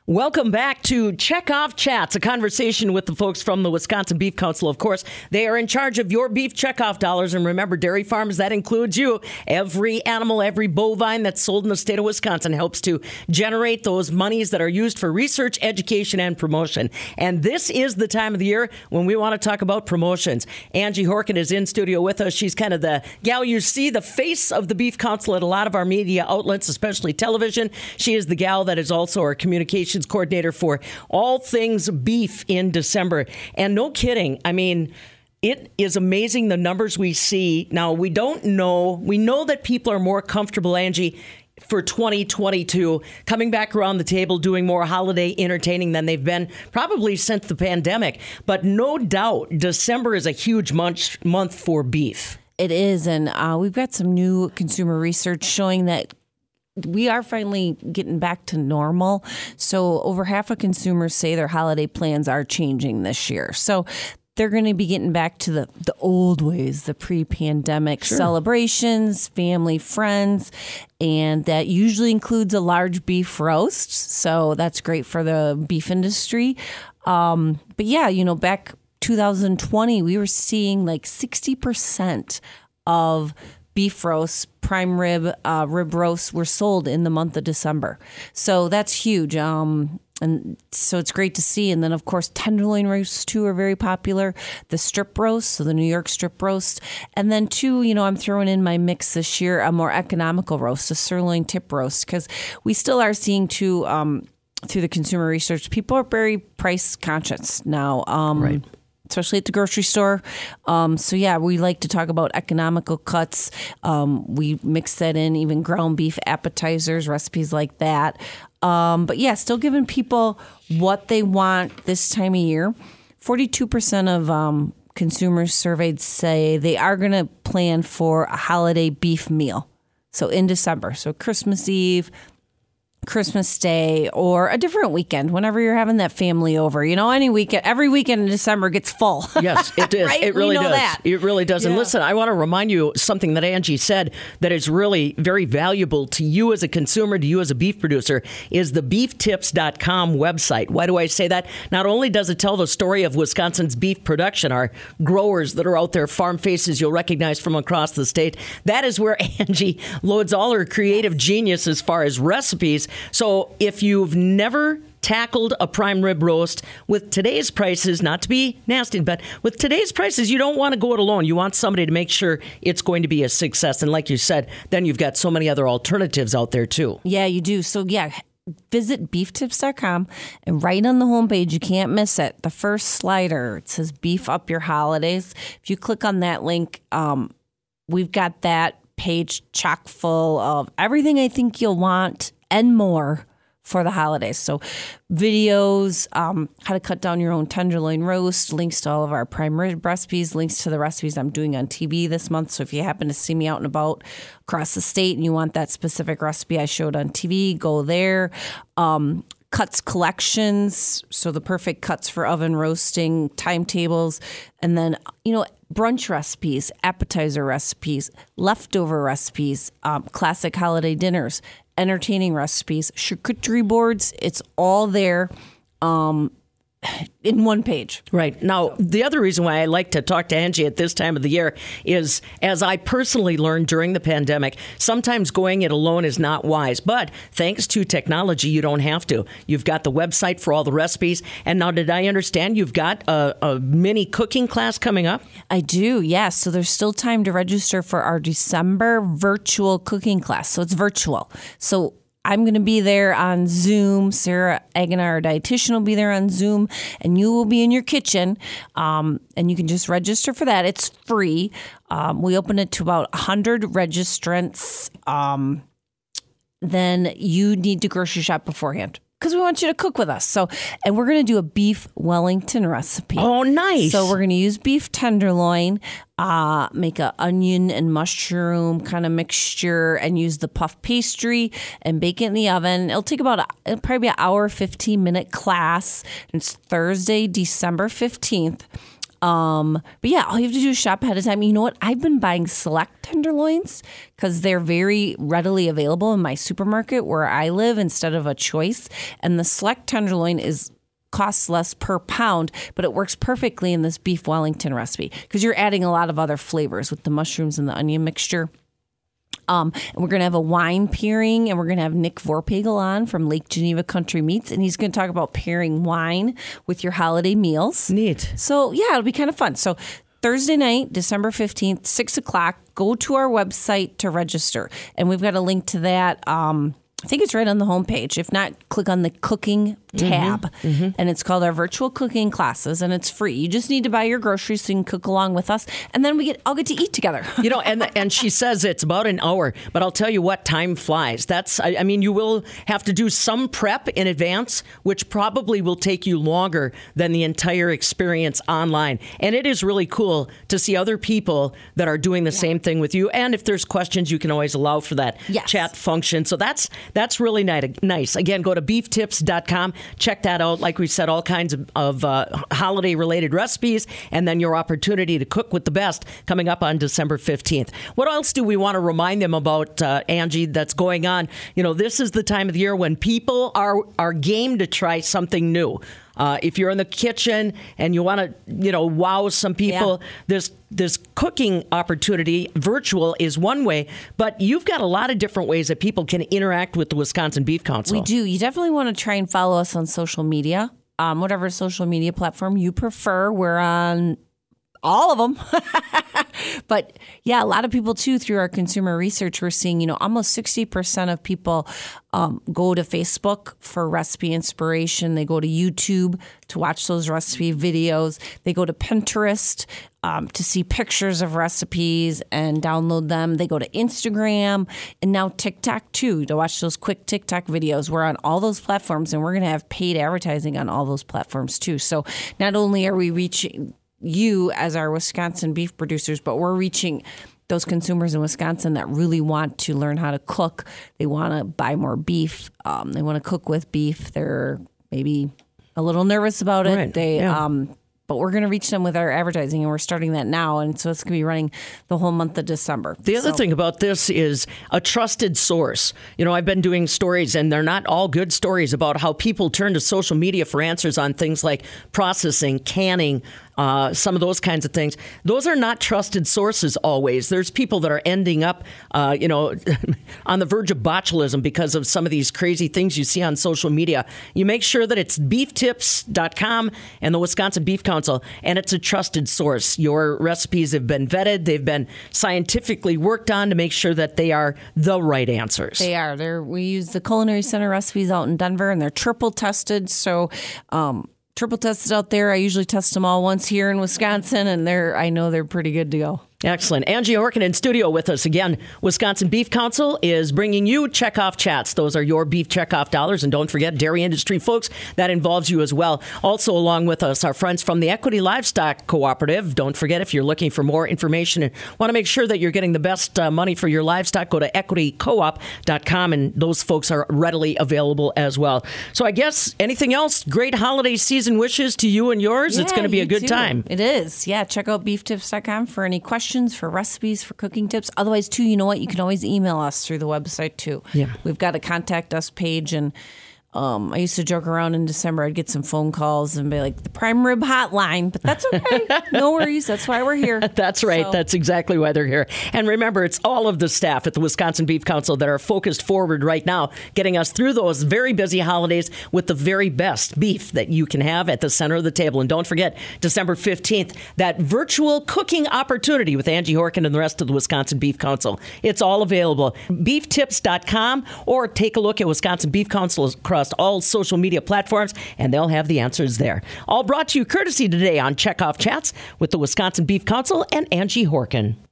Welcome back to Checkoff Chats, a conversation with the folks from the Wisconsin Beef Council. Of course, they are in charge of your beef checkoff dollars. And remember, dairy farms, that includes you. Every animal, every bovine that's sold in the state of Wisconsin helps to generate those monies that are used for research, education, and promotion. And this is the time of the year when we want to talk about promotions. Angie Horkin is in studio with us. She's kind of the gal you see, the face of the Beef Council at a lot of our media outlets, especially television. She is the gal that is also our communications coordinator for all things beef in December. And no kidding, I mean, it is amazing the numbers we see. Now, we don't know. We know that people are more comfortable, Angie, for 2022, coming back around the table, doing more holiday entertaining than they've been probably since the pandemic. But no doubt, December is a huge month for beef. It is. And we've got some new consumer research showing that we are finally getting back to normal. So over half of consumers say their holiday plans are changing this year. So they're going to be getting back to the old ways, the pre-pandemic celebrations, family, friends, and that usually includes a large beef roast. So that's great for the beef industry. But yeah, back 2020, we were seeing like 60% of beef roasts, prime rib, rib roasts were sold in the month of December. So that's huge. And so it's great to see. And then, of course, tenderloin roasts, too, are very popular. The strip roast, so the New York strip roast. And then, too, I'm throwing in my mix this year a more economical roast, a sirloin tip roast, because we still are seeing, too, through the consumer research, people are very price conscious now. Right. Especially at the grocery store. So, yeah, we like to talk about economical cuts. We mix that in, even ground beef appetizers, recipes like that. But, yeah, still giving people what they want this time of year. 42% of consumers surveyed say they are going to plan for a holiday beef meal. So in December, so Christmas Eve, Christmas Day, or a different weekend, whenever you're having that family over. Any weekend, every weekend in December gets full. Yes, it is. Right? It really does. That. It really does. Yeah. And listen, I want to remind you something that Angie said that is really very valuable to you as a consumer, to you as a beef producer, is the beeftips.com website. Why do I say that? Not only does it tell the story of Wisconsin's beef production, our growers that are out there, farm faces you'll recognize from across the state, that is where Angie loads all her creative genius as far as recipes. So if you've never tackled a prime rib roast with today's prices, not to be nasty, but with today's prices, you don't want to go it alone. You want somebody to make sure it's going to be a success. And like you said, then you've got so many other alternatives out there too. Yeah, you do. So yeah, visit beeftips.com and right on the homepage, you can't miss it. The first slider, it says Beef Up Your Holidays. If you click on that link, we've got that page chock full of everything I think you'll want and more for the holidays. So videos, how to cut down your own tenderloin roast, links to all of our prime rib recipes, links to the recipes I'm doing on TV this month. So if you happen to see me out and about across the state and you want that specific recipe I showed on TV, go there. Cuts collections, so the perfect cuts for oven roasting, timetables, and then, brunch recipes, appetizer recipes, leftover recipes, classic holiday dinners, entertaining recipes, charcuterie boards. It's all there in one page. Right. Now, the other reason why I like to talk to Angie at this time of the year is, as I personally learned during the pandemic, sometimes going it alone is not wise. But thanks to technology, you don't have to. You've got the website for all the recipes. And now, did I understand you've got a mini cooking class coming up? I do, yes. So there's still time to register for our December virtual cooking class. So it's virtual. So I'm going to be there on Zoom. Sarah Aguinar, our dietitian, will be there on Zoom, and you will be in your kitchen, and you can just register for that. It's free. We open it to about 100 registrants. Then you need to grocery shop beforehand, because we want you to cook with us. And we're going to do a beef Wellington recipe. Oh, nice. So we're going to use beef tenderloin, make a onion and mushroom kind of mixture, and use the puff pastry and bake it in the oven. It'll take it'll probably be an hour, 15-minute class. It's Thursday, December 15th. But yeah, all you have to do is shop ahead of time. You know what? I've been buying select tenderloins because they're very readily available in my supermarket where I live instead of a choice. And the select tenderloin costs less per pound, but it works perfectly in this beef Wellington recipe because you're adding a lot of other flavors with the mushrooms and the onion mixture. And we're going to have a wine pairing, and we're going to have Nick Vorpagel on from Lake Geneva Country Meats, and he's going to talk about pairing wine with your holiday meals. Neat. So, yeah, it'll be kind of fun. So, Thursday night, December 15th, 6 o'clock, go to our website to register. And we've got a link to that. I think it's right on the homepage. If not, click on the cooking tab. And it's called our virtual cooking classes, and it's free. You just need to buy your groceries so you can cook along with us, and then I'll get to eat together. And she says it's about an hour, but I'll tell you what, time flies. I mean, you will have to do some prep in advance, which probably will take you longer than the entire experience online. And it is really cool to see other people that are doing the same thing with you. And if there's questions, you can always allow for that chat function. So that's really nice. Again, go to beeftips.com. Check that out. Like we said, all kinds of holiday-related recipes, and then your opportunity to cook with the best coming up on December 15th. What else do we want to remind them about, Angie, that's going on? This is the time of the year when people are game to try something new. If you're in the kitchen and you want to, wow some people, this cooking opportunity, virtual, is one way, but you've got a lot of different ways that people can interact with the Wisconsin Beef Council. We do. You definitely want to try and follow us on social media, whatever social media platform you prefer. We're on all of them. But yeah, a lot of people too, through our consumer research, we're seeing, almost 60% of people go to Facebook for recipe inspiration. They go to YouTube to watch those recipe videos. They go to Pinterest to see pictures of recipes and download them. They go to Instagram and now TikTok too to watch those quick TikTok videos. We're on all those platforms, and we're going to have paid advertising on all those platforms too. So not only are we reaching you as our Wisconsin beef producers, but we're reaching those consumers in Wisconsin that really want to learn how to cook. They want to buy more beef. They want to cook with beef. They're maybe a little nervous about it. Right. But we're going to reach them with our advertising, and we're starting that now. And so it's going to be running the whole month of December. The other thing about this is a trusted source. I've been doing stories, and they're not all good stories, about how people turn to social media for answers on things like processing, canning, some of those kinds of things. Those are not trusted sources always. There's people that are ending up, on the verge of botulism because of some of these crazy things you see on social media. You make sure that it's beeftips.com and the Wisconsin Beef Council, and it's a trusted source. Your recipes have been vetted. They've been scientifically worked on to make sure that they are the right answers. They are. We use the Culinary Center recipes out in Denver, and they're triple tested. So, triple tested out there. I usually test them all once here in Wisconsin, and I know they're pretty good to go. Excellent. Angie Horkin in studio with us again. Wisconsin Beef Council is bringing you Checkoff Chats. Those are your beef checkoff dollars. And don't forget, dairy industry folks, that involves you as well. Also along with us, our friends from the Equity Livestock Cooperative. Don't forget, if you're looking for more information and want to make sure that you're getting the best money for your livestock, go to equitycoop.com, and those folks are readily available as well. So I guess anything else? Great holiday season wishes to you and yours. Yeah, it's going to be a good time. It is. Yeah, check out beeftips.com for any questions, for recipes, for cooking tips. Otherwise, too, you know what? You can always email us through the website, too. Yeah. We've got a contact us page, and I used to joke around in December. I'd get some phone calls and be like, the prime rib hotline, but that's okay. No worries. That's why we're here. That's right. So. That's exactly why they're here. And remember, it's all of the staff at the Wisconsin Beef Council that are focused forward right now, getting us through those very busy holidays with the very best beef that you can have at the center of the table. And don't forget, December 15th, that virtual cooking opportunity with Angie Horkin and the rest of the Wisconsin Beef Council. It's all available. Beeftips.com, or take a look at Wisconsin Beef Council across all social media platforms, and they'll have the answers there. All brought to you courtesy today on Checkoff Chats with the Wisconsin Beef Council and Angie Horkin.